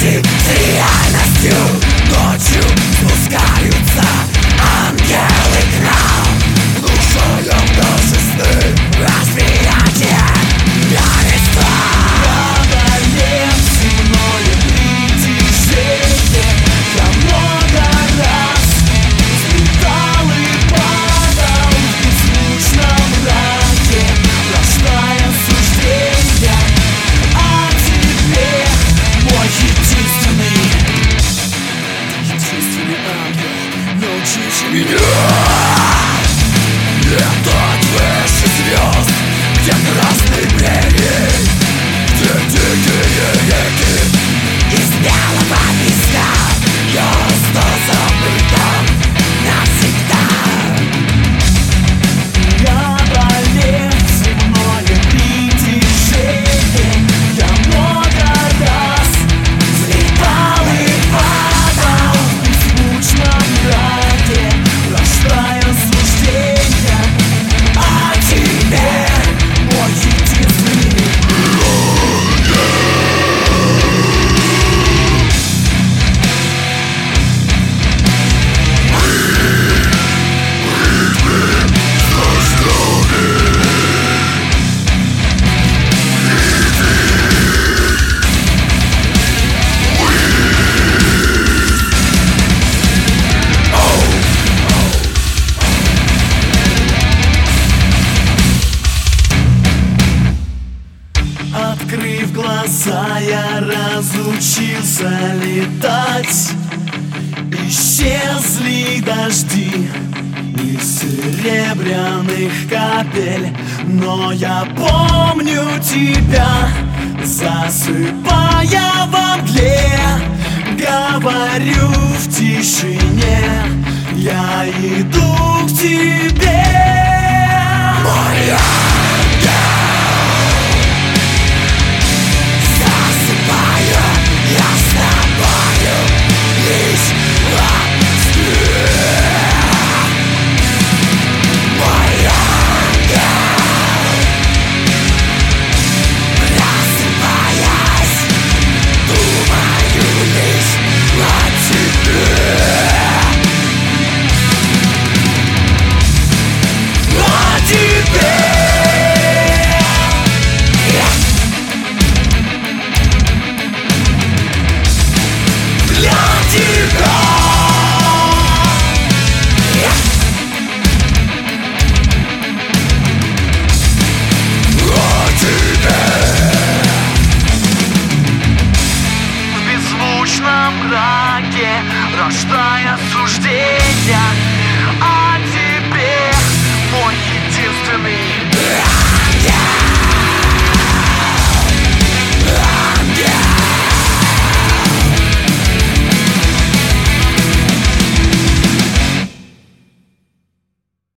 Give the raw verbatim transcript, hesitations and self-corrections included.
связи с реальностью. Ночью спускаются ангелы к нам, внушая в наши сны восприятие реальности. Преодолев земное притяжение, я много раз взлетал и падал в беззвучном мраке, рождая суждения о тебе, мой единственный, единственный ангел, научивший меня летать выше звезд, где красный берег, где дикие реки. Из белого песка я остался забытым навсегда. Преодолев земное притяжение, я много раз Взлетал и падал в беззвучном мраке, рождая суждения о тебе, мой единственный. Открыв глаза, я разучился летать. Исчезли дожди из серебряных капель, но я помню тебя, засыпая во мгле. Говорю в тишине,